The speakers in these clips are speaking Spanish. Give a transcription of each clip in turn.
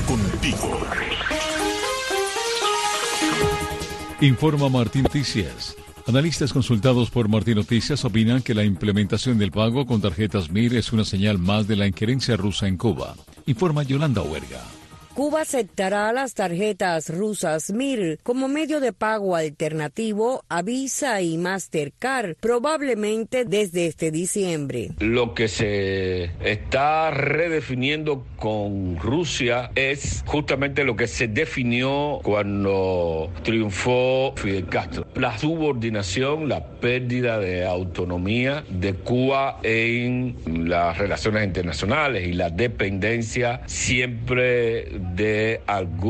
contigo. Informa Martín Noticias. Analistas consultados por Martín Noticias opinan que la implementación del pago con tarjetas MIR es una señal más de la injerencia rusa en Cuba. Informa Yolanda Huerga. Cuba aceptará las tarjetas rusas MIR como medio de pago alternativo a Visa y Mastercard, probablemente desde este diciembre. Lo que se está redefiniendo con Rusia es justamente lo que se definió cuando triunfó Fidel Castro. La subordinación, la pérdida de autonomía de Cuba en las relaciones internacionales y la dependencia siempre de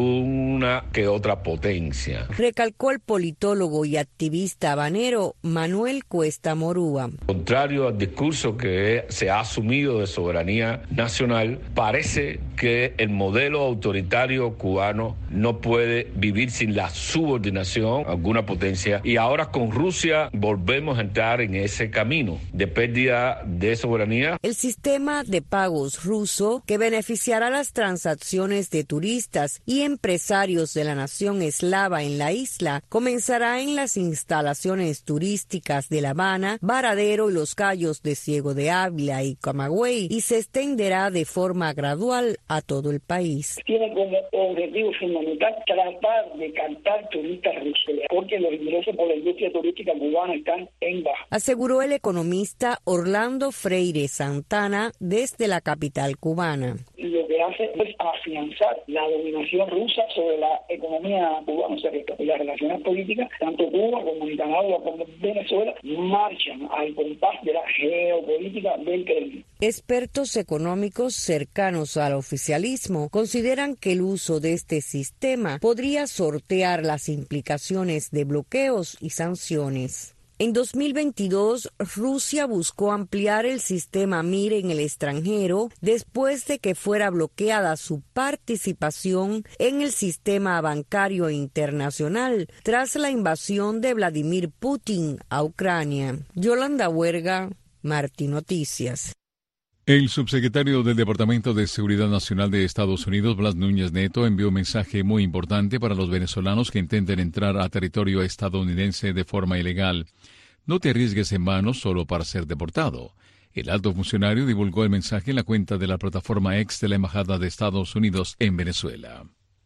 alguna que otra potencia. Recalcó el politólogo y activista habanero Manuel Cuesta Morúa. Contrario al discurso que se ha asumido de soberanía nacional, parece que el modelo autoritario cubano no puede vivir sin la subordinación a alguna potencia, y ahora con Rusia volvemos a entrar en ese camino de pérdida de soberanía. El sistema de pagos ruso, que beneficiará las transacciones de turistas y empresarios de la nación eslava en la isla, comenzará en las instalaciones turísticas de La Habana, Varadero y Los Cayos de Ciego de Ávila y Camagüey, y se extenderá de forma gradual a todo el país. Tiene como objetivo fundamental tratar de captar turistas rusos, porque los ingresos por la industria turística cubana están en baja. Aseguró el economista Orlando Freire Santana desde la capital cubana. Lo que hace es afianzar la dominación rusa sobre la economía cubana, o sea que las relaciones políticas, tanto Cuba como Nicaragua como Venezuela, marchan al compás de la geopolítica del Kremlin. Expertos económicos cercanos al oficialismo consideran que el uso de este sistema podría sortear las implicaciones de bloqueos y sanciones. En 2022, Rusia buscó ampliar el sistema MIR en el extranjero después de que fuera bloqueada su participación en el sistema bancario internacional tras la invasión de Vladimir Putin a Ucrania. Yolanda Huerga, Martín Noticias. El subsecretario del Departamento de Seguridad Nacional de Estados Unidos, Blas Núñez Neto, envió un mensaje muy importante para los venezolanos que intenten entrar a territorio estadounidense de forma ilegal. No te arriesgues en vano solo para ser deportado. El alto funcionario divulgó el mensaje en la cuenta de la plataforma X de la Embajada de Estados Unidos en Venezuela.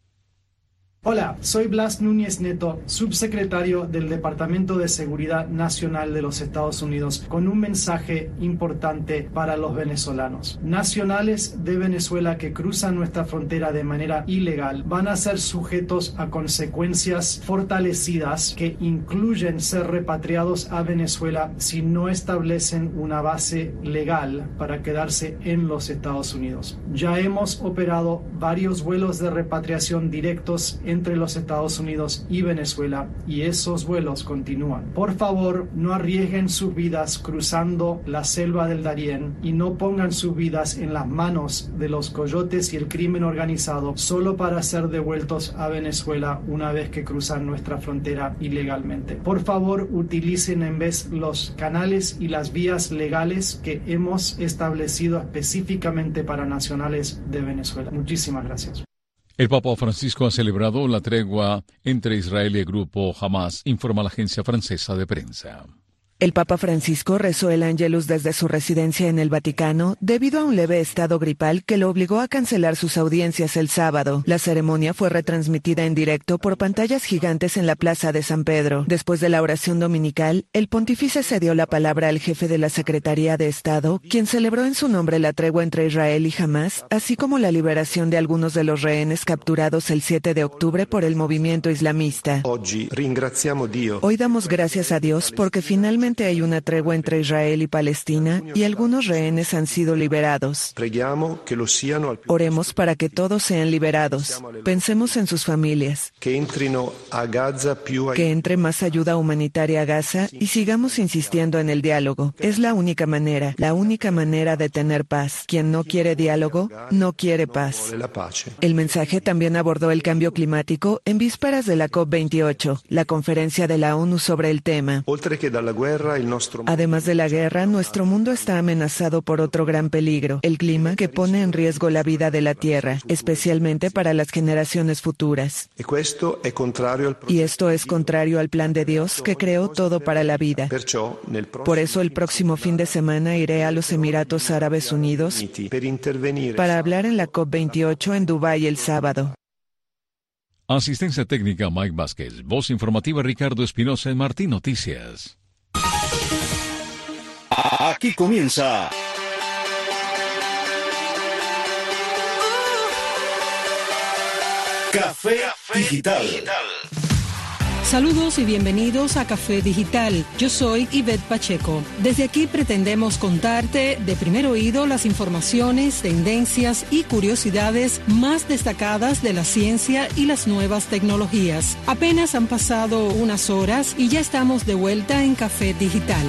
Hola, soy Blas Núñez Neto, subsecretario del Departamento de Seguridad Nacional de los Estados Unidos, con un mensaje importante para los venezolanos. Nacionales de Venezuela que cruzan nuestra frontera de manera ilegal van a ser sujetos a consecuencias fortalecidas que incluyen ser repatriados a Venezuela si no establecen una base legal para quedarse en los Estados Unidos. Ya hemos operado varios vuelos de repatriación directos entre los Estados Unidos y Venezuela, y esos vuelos continúan. Por favor, no arriesguen sus vidas cruzando la selva del Darién y no pongan sus vidas en las manos de los coyotes y el crimen organizado solo para ser devueltos a Venezuela una vez que cruzan nuestra frontera ilegalmente. Por favor, utilicen en vez los canales y las vías legales que hemos establecido específicamente para nacionales de Venezuela. Muchísimas gracias. El Papa Francisco ha celebrado la tregua entre Israel y el grupo Hamas, informa la agencia francesa de prensa. El Papa Francisco rezó el Ángelus desde su residencia en el Vaticano debido a un leve estado gripal que lo obligó a cancelar sus audiencias el sábado. La ceremonia fue retransmitida en directo por pantallas gigantes en la Plaza de San Pedro. Después de la oración dominical, el pontífice cedió la palabra al jefe de la Secretaría de Estado, quien celebró en su nombre la tregua entre Israel y Hamas, así como la liberación de algunos de los rehenes capturados el 7 de octubre por el movimiento islamista. Hoy damos gracias a Dios porque finalmente hay una tregua entre Israel y Palestina y algunos rehenes han sido liberados. Oremos para que todos sean liberados. Pensemos en sus familias. Que entre más ayuda humanitaria a Gaza y sigamos insistiendo en el diálogo. Es la única manera de tener paz. Quien no quiere diálogo, no quiere paz. El mensaje también abordó el cambio climático en vísperas de la COP28, la conferencia de la ONU sobre el tema. Además de la guerra, nuestro mundo está amenazado por otro gran peligro, el clima, que pone en riesgo la vida de la Tierra, especialmente para las generaciones futuras. Y esto es contrario al plan de Dios, que creó todo para la vida. Por eso el próximo fin de semana iré a los Emiratos Árabes Unidos para hablar en la COP28 en Dubái el sábado. Asistencia técnica Mike Vázquez. Voz informativa Ricardo Espinosa en Martín Noticias. Aquí comienza Café Digital. Saludos y bienvenidos a Café Digital. Yo soy Ivette Pacheco. Desde aquí pretendemos contarte de primer oído las informaciones, tendencias y curiosidades más destacadas de la ciencia y las nuevas tecnologías. Apenas han pasado unas horas y ya estamos de vuelta en Café Digital.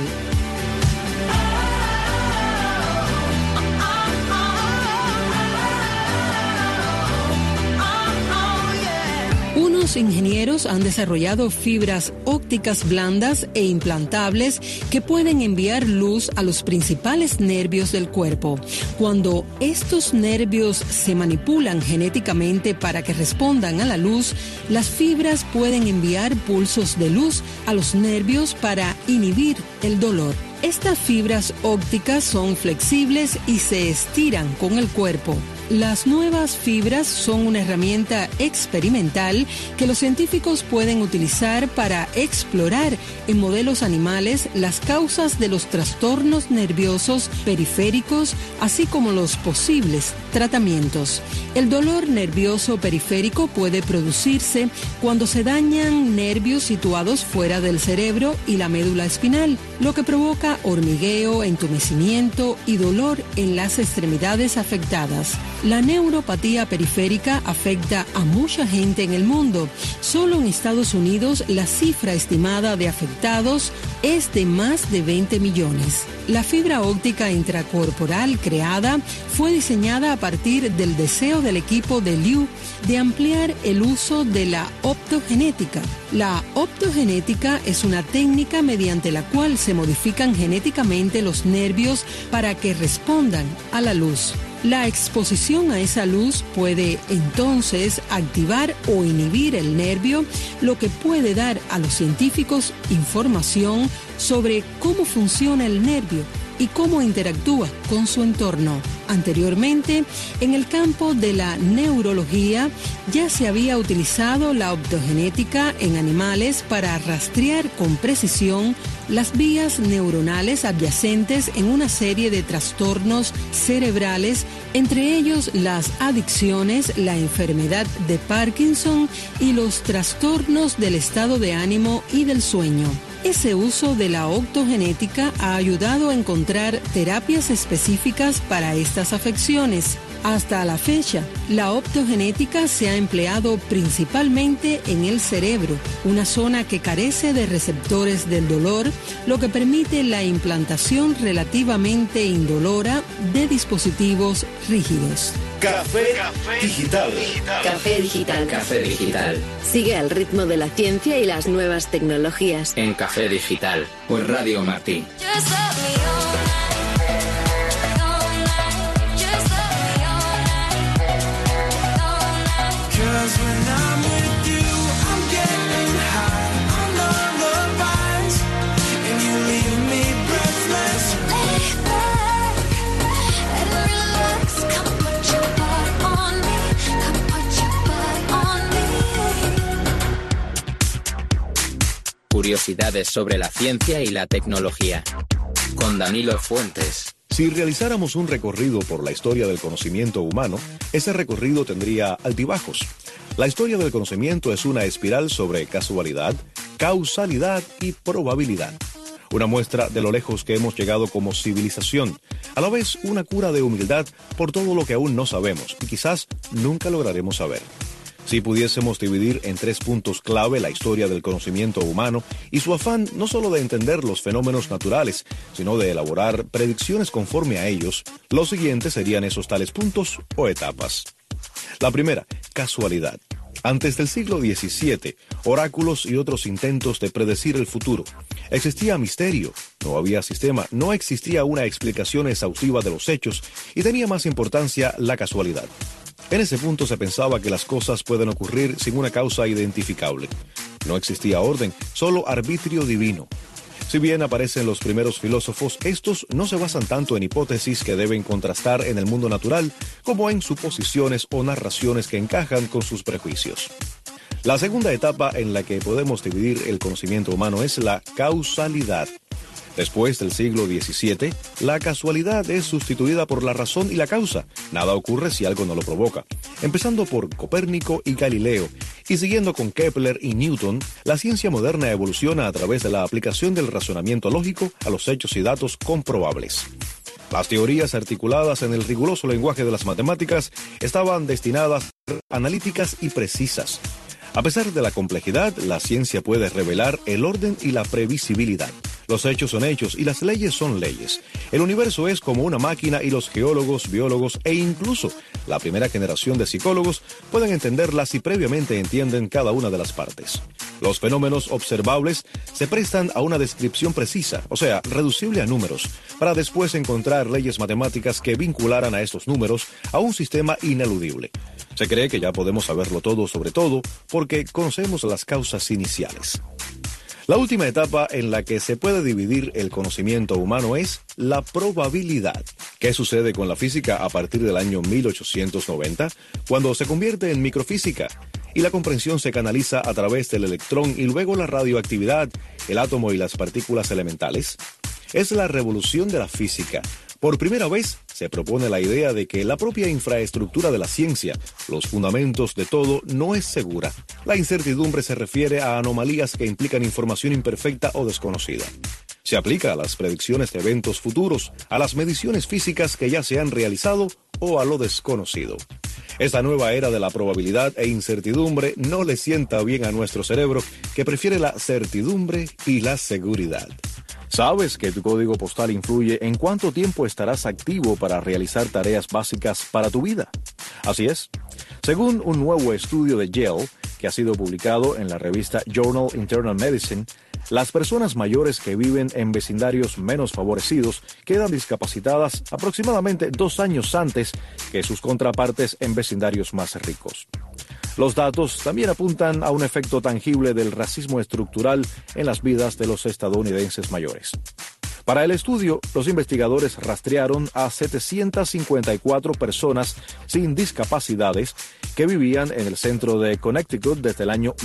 Unos ingenieros han desarrollado fibras ópticas blandas e implantables que pueden enviar luz a los principales nervios del cuerpo. Cuando estos nervios se manipulan genéticamente para que respondan a la luz, las fibras pueden enviar pulsos de luz a los nervios para inhibir el dolor. Estas fibras ópticas son flexibles y se estiran con el cuerpo. Las nuevas fibras son una herramienta experimental que los científicos pueden utilizar para explorar en modelos animales las causas de los trastornos nerviosos periféricos, así como los posibles tratamientos. El dolor nervioso periférico puede producirse cuando se dañan nervios situados fuera del cerebro y la médula espinal, lo que provoca hormigueo, entumecimiento y dolor en las extremidades afectadas. La neuropatía periférica afecta a mucha gente en el mundo. Solo en Estados Unidos la cifra estimada de afectados es de más de 20 millones. La fibra óptica intracorporal creada fue diseñada a partir del deseo del equipo de Liu de ampliar el uso de la optogenética. La optogenética es una técnica mediante la cual se modifican genéticamente los nervios para que respondan a la luz. La exposición a esa luz puede entonces activar o inhibir el nervio, lo que puede dar a los científicos información sobre cómo funciona el nervio y cómo interactúa con su entorno. Anteriormente, en el campo de la neurología, ya se había utilizado la optogenética en animales para rastrear con precisión las vías neuronales adyacentes en una serie de trastornos cerebrales, entre ellos las adicciones, la enfermedad de Parkinson y los trastornos del estado de ánimo y del sueño. Ese uso de la optogenética ha ayudado a encontrar terapias específicas para estas afecciones. Hasta la fecha, la optogenética se ha empleado principalmente en el cerebro, una zona que carece de receptores del dolor, lo que permite la implantación relativamente indolora de dispositivos rígidos. Café Digital. Café Digital. Café Digital. Sigue al ritmo de la ciencia y las nuevas tecnologías. En Café Digital, por Radio Martí. Curiosidades sobre la ciencia y la tecnología. Con Danilo Fuentes. Si realizáramos un recorrido por la historia del conocimiento humano, ese recorrido tendría altibajos. La historia del conocimiento es una espiral sobre casualidad, causalidad y probabilidad. Una muestra de lo lejos que hemos llegado como civilización, a la vez una cura de humildad por todo lo que aún no sabemos y quizás nunca lograremos saber. Si pudiésemos dividir en 3 puntos clave la historia del conocimiento humano y su afán no solo de entender los fenómenos naturales, sino de elaborar predicciones conforme a ellos, los siguientes serían esos tales puntos o etapas. La primera, casualidad. Antes del siglo XVII, oráculos y otros intentos de predecir el futuro. Existía misterio, no había sistema, no existía una explicación exhaustiva de los hechos y tenía más importancia la casualidad. En ese punto se pensaba que las cosas pueden ocurrir sin una causa identificable. No existía orden, solo arbitrio divino. Si bien aparecen los primeros filósofos, estos no se basan tanto en hipótesis que deben contrastar en el mundo natural como en suposiciones o narraciones que encajan con sus prejuicios. La segunda etapa en la que podemos dividir el conocimiento humano es la causalidad. Después del siglo XVII, la casualidad es sustituida por la razón y la causa. Nada ocurre si algo no lo provoca. Empezando por Copérnico y Galileo, y siguiendo con Kepler y Newton, la ciencia moderna evoluciona a través de la aplicación del razonamiento lógico a los hechos y datos comprobables. Las teorías articuladas en el riguroso lenguaje de las matemáticas estaban destinadas a ser analíticas y precisas. A pesar de la complejidad, la ciencia puede revelar el orden y la previsibilidad. Los hechos son hechos y las leyes son leyes. El universo es como una máquina y los geólogos, biólogos e incluso la primera generación de psicólogos pueden entenderla si previamente entienden cada una de las partes. Los fenómenos observables se prestan a una descripción precisa, o sea, reducible a números, para después encontrar leyes matemáticas que vincularan a estos números a un sistema ineludible. Se cree que ya podemos saberlo todo sobre todo porque conocemos las causas iniciales. La última etapa en la que se puede dividir el conocimiento humano es la probabilidad. ¿Qué sucede con la física a partir del año 1890, cuando se convierte en microfísica y la comprensión se canaliza a través del electrón y luego la radioactividad, el átomo y las partículas elementales? Es la revolución de la física. Por primera vez se propone la idea de que la propia infraestructura de la ciencia, los fundamentos de todo, no es segura. La incertidumbre se refiere a anomalías que implican información imperfecta o desconocida. Se aplica a las predicciones de eventos futuros, a las mediciones físicas que ya se han realizado o a lo desconocido. Esta nueva era de la probabilidad e incertidumbre no le sienta bien a nuestro cerebro, que prefiere la certidumbre y la seguridad. ¿Sabes que tu código postal influye en cuánto tiempo estarás activo para realizar tareas básicas para tu vida? Así es. Según un nuevo estudio de Yale, que ha sido publicado en la revista Journal Internal Medicine, las personas mayores que viven en vecindarios menos favorecidos quedan discapacitadas aproximadamente 2 años antes que sus contrapartes en vecindarios más ricos. Los datos también apuntan a un efecto tangible del racismo estructural en las vidas de los estadounidenses mayores. Para el estudio, los investigadores rastrearon a 754 personas sin discapacidades que vivían en el centro de Connecticut desde el año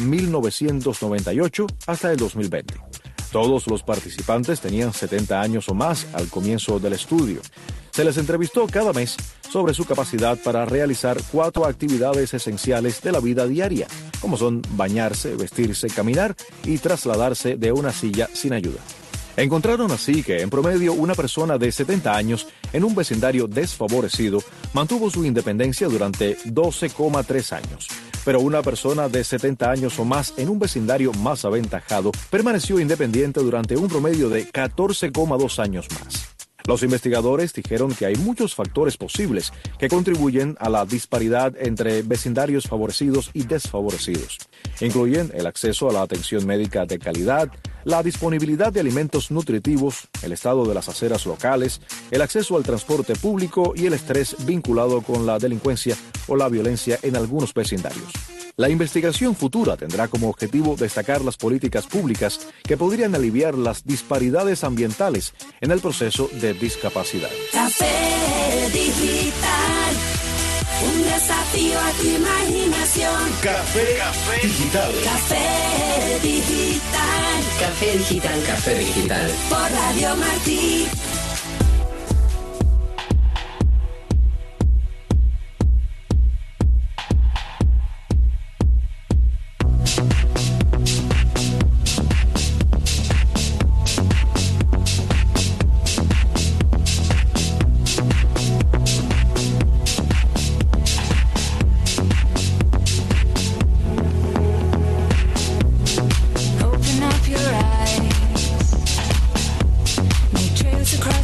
1998 hasta el 2020. Todos los participantes tenían 70 años o más al comienzo del estudio. Se les entrevistó cada mes sobre su capacidad para realizar 4 actividades esenciales de la vida diaria, como son bañarse, vestirse, caminar y trasladarse de una silla sin ayuda. Encontraron así que, en promedio, una persona de 70 años en un vecindario desfavorecido mantuvo su independencia durante 12,3 años. Pero una persona de 70 años o más en un vecindario más aventajado permaneció independiente durante un promedio de 14,2 años más. Los investigadores dijeron que hay muchos factores posibles que contribuyen a la disparidad entre vecindarios favorecidos y desfavorecidos. Incluyen el acceso a la atención médica de calidad, la disponibilidad de alimentos nutritivos, el estado de las aceras locales, el acceso al transporte público y el estrés vinculado con la delincuencia o la violencia en algunos vecindarios. La investigación futura tendrá como objetivo destacar las políticas públicas que podrían aliviar las disparidades ambientales en el proceso de discapacidad. Café Digital, un desafío a tu imaginación. Café Digital. Café Digital. Café Digital. Café Digital. Por Radio Martí. Open up your eyes. Make trails across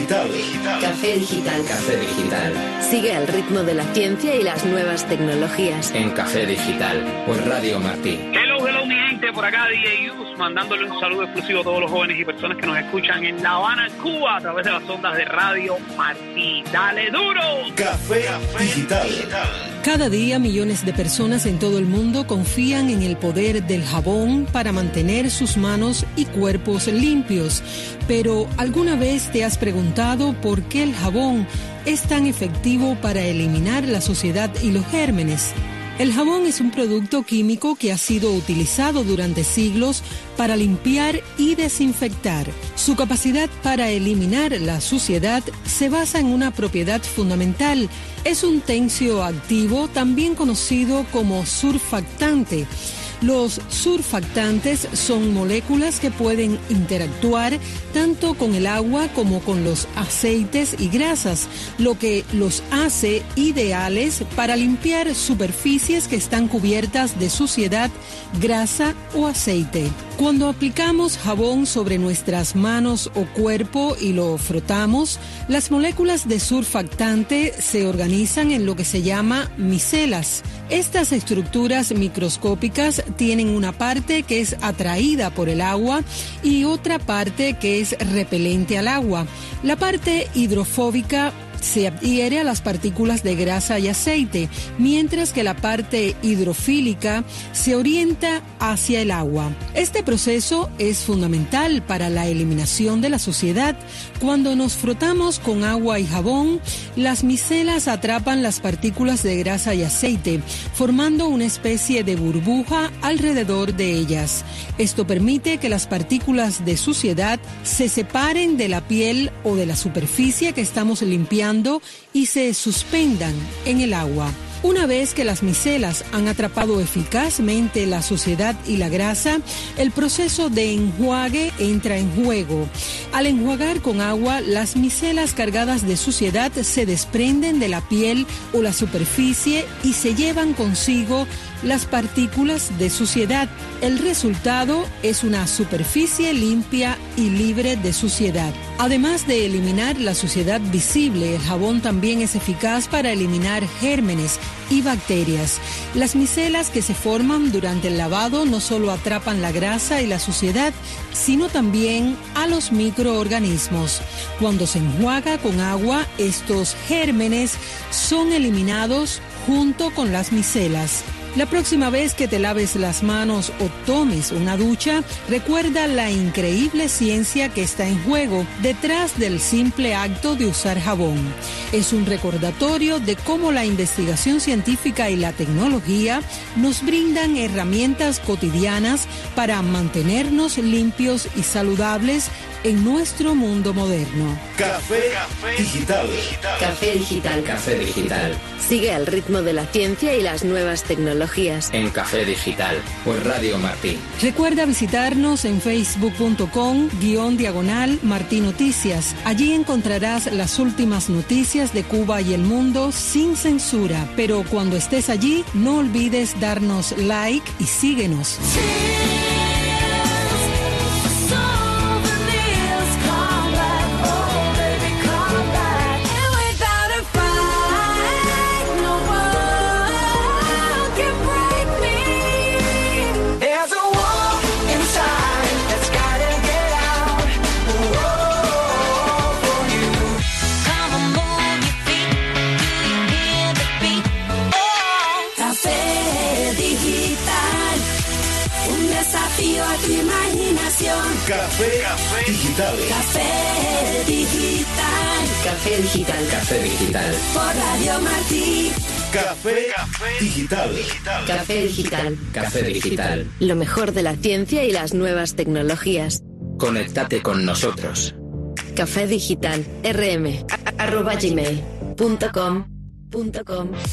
digital. Café digital. Café digital. Sigue al ritmo de la ciencia y las nuevas tecnologías. En Café Digital, por Radio Martí. Hello, mi gente, por acá DJ Yus, mandándole un saludo exclusivo a todos los jóvenes y personas que nos escuchan en La Habana, Cuba, a través de las ondas de Radio Martí. ¡Dale duro! Café digital. Cada día millones de personas en todo el mundo confían en el poder del jabón para mantener sus manos y cuerpos limpios. Pero ¿alguna vez te has preguntado por qué el jabón es tan efectivo para eliminar la suciedad y los gérmenes? El jabón es un producto químico que ha sido utilizado durante siglos para limpiar y desinfectar. Su capacidad para eliminar la suciedad se basa en una propiedad fundamental. Es un tensioactivo, también conocido como surfactante. Los surfactantes son moléculas que pueden interactuar tanto con el agua como con los aceites y grasas, lo que los hace ideales para limpiar superficies que están cubiertas de suciedad, grasa o aceite. Cuando aplicamos jabón sobre nuestras manos o cuerpo y lo frotamos, las moléculas de surfactante se organizan en lo que se llama micelas. Estas estructuras microscópicas tienen una parte que es atraída por el agua y otra parte que es repelente al agua. La parte hidrofóbica se adhiere a las partículas de grasa y aceite, mientras que la parte hidrofílica se orienta hacia el agua. Este proceso es fundamental para la eliminación de la suciedad. Cuando nos frotamos con agua y jabón, las micelas atrapan las partículas de grasa y aceite, formando una especie de burbuja alrededor de ellas. Esto permite que las partículas de suciedad se separen de la piel o de la superficie que estamos limpiando y se suspendan en el agua. Una vez que las micelas han atrapado eficazmente la suciedad y la grasa, el proceso de enjuague entra en juego. Al enjuagar con agua, las micelas cargadas de suciedad se desprenden de la piel o la superficie y se llevan consigo las partículas de suciedad. El resultado es una superficie limpia y libre de suciedad. Además de eliminar la suciedad visible, el jabón también es eficaz para eliminar gérmenes y bacterias. Las micelas que se forman durante el lavado no solo atrapan la grasa y la suciedad, sino también a los microorganismos. Cuando se enjuaga con agua, estos gérmenes son eliminados junto con las micelas. La próxima vez que te laves las manos o tomes una ducha, recuerda la increíble ciencia que está en juego detrás del simple acto de usar jabón. Es un recordatorio de cómo la investigación científica y la tecnología nos brindan herramientas cotidianas para mantenernos limpios y saludables en nuestro mundo moderno. Café digital. Café digital. Café digital. Sigue al ritmo de la ciencia y las nuevas tecnologías. En Café Digital, por Radio Martí. Recuerda visitarnos en facebook.com/Martí Noticias. Allí encontrarás las últimas noticias de Cuba y el mundo sin censura. Pero cuando estés allí, no olvides darnos like y síguenos. A tu imaginación. Café digital. Café digital. Café digital. Café digital. Por Radio Martí. Café digital. Café digital. Café digital. Lo mejor de la ciencia y las nuevas tecnologías. Conéctate con nosotros. Café digital. rm@gmail.com.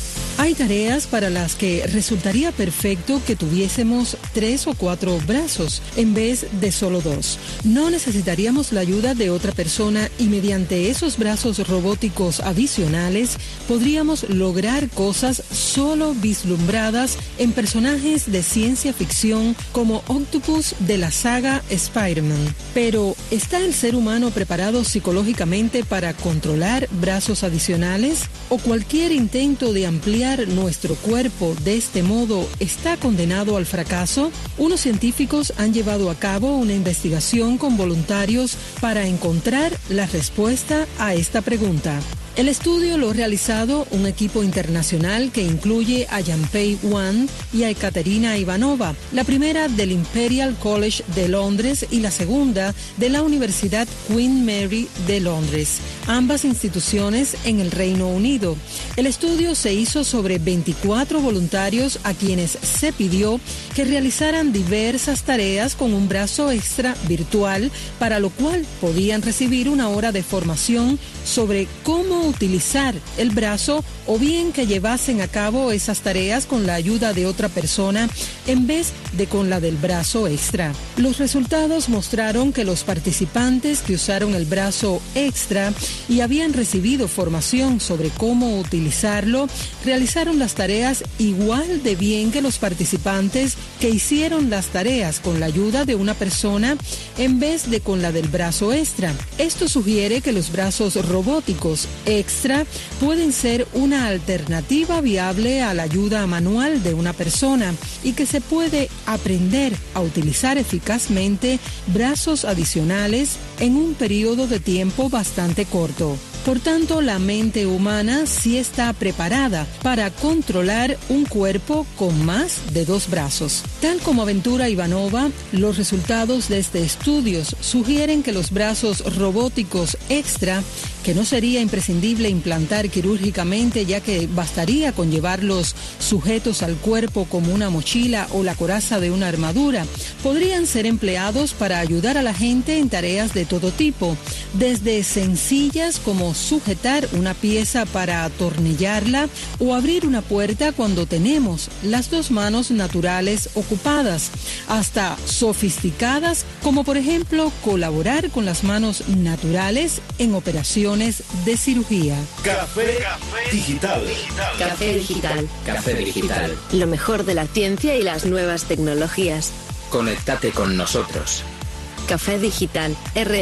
Hay tareas para las que resultaría perfecto que tuviésemos 3 o 4 brazos en vez de solo 2. No necesitaríamos la ayuda de otra persona y mediante esos brazos robóticos adicionales podríamos lograr cosas solo vislumbradas en personajes de ciencia ficción como Octopus de la saga Spider-Man. Pero, ¿está el ser humano preparado psicológicamente para controlar brazos adicionales? ¿O cualquier intento de ampliar nuestro cuerpo de este modo está condenado al fracaso? Unos científicos han llevado a cabo una investigación con voluntarios para encontrar la respuesta a esta pregunta. El estudio lo ha realizado un equipo internacional que incluye a Janpei Wang y a Ekaterina Ivanova, la primera del Imperial College de Londres y la segunda de la Universidad Queen Mary de Londres, ambas instituciones en el Reino Unido. El estudio se hizo sobre 24 voluntarios a quienes se pidió que realizaran diversas tareas con un brazo extra virtual, para lo cual podían recibir una hora de formación sobre cómo utilizar el brazo o bien que llevasen a cabo esas tareas con la ayuda de otra persona en vez de con la del brazo extra. Los resultados mostraron que los participantes que usaron el brazo extra y habían recibido formación sobre cómo utilizarlo realizaron las tareas igual de bien que los participantes que hicieron las tareas con la ayuda de una persona en vez de con la del brazo extra. Esto sugiere que los brazos robóticos extra pueden ser una alternativa viable a la ayuda manual de una persona y que se puede aprender a utilizar eficazmente brazos adicionales en un periodo de tiempo bastante corto. Por tanto, la mente humana sí está preparada para controlar un cuerpo con más de 2 brazos. Tal como aventura Ivanova, los resultados de este estudio sugieren que los brazos robóticos extra, que no sería imprescindible implantar quirúrgicamente ya que bastaría con llevarlos sujetos al cuerpo como una mochila o la coraza de una armadura, podrían ser empleados para ayudar a la gente en tareas de todo tipo, desde sencillas como sujetar una pieza para atornillarla o abrir una puerta cuando tenemos las 2 manos naturales ocupadas, hasta sofisticadas como por ejemplo colaborar con las manos naturales en operaciones de cirugía. Café Digital. Café Digital. Café Digital. Lo mejor de la ciencia y las nuevas tecnologías. Conéctate con nosotros. Café Digital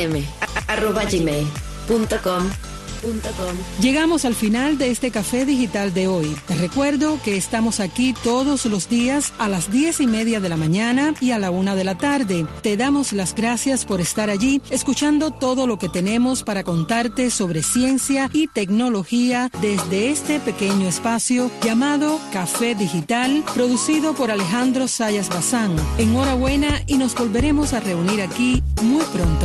rm@gmail.com. Llegamos al final de este Café Digital de hoy. Te recuerdo que estamos aquí todos los días a las 10:30 de la mañana y a la 1 de la tarde. Te damos las gracias por estar allí, escuchando todo lo que tenemos para contarte sobre ciencia y tecnología desde este pequeño espacio llamado Café Digital, producido por Alejandro Sayas Bazán. Enhorabuena y nos volveremos a reunir aquí muy pronto.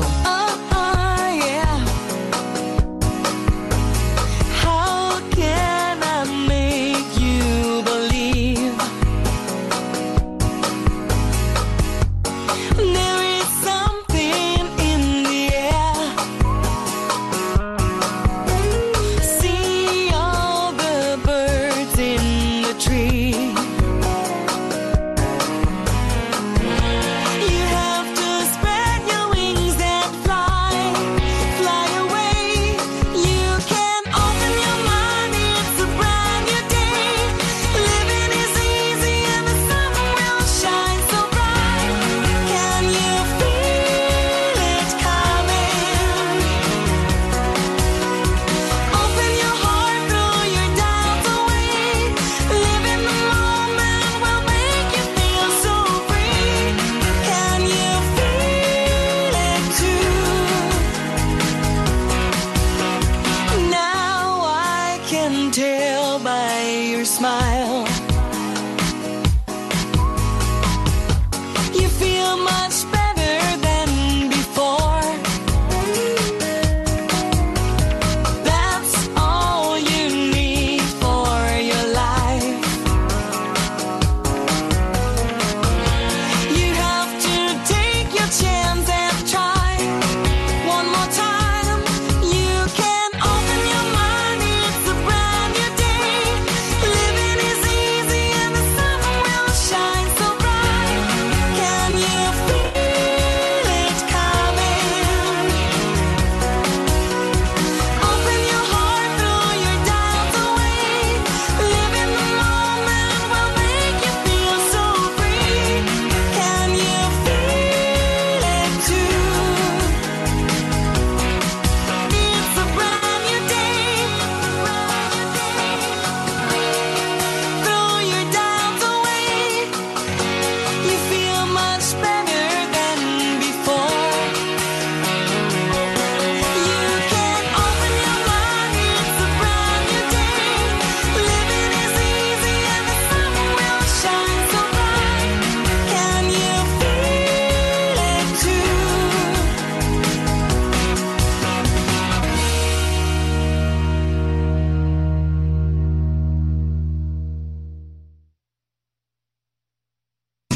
You have to spread your wings and fly.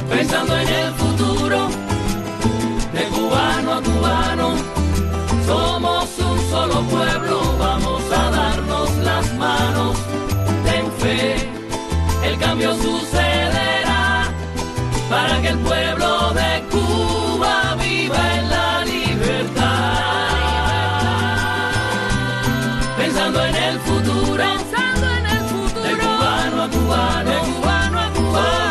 pensando en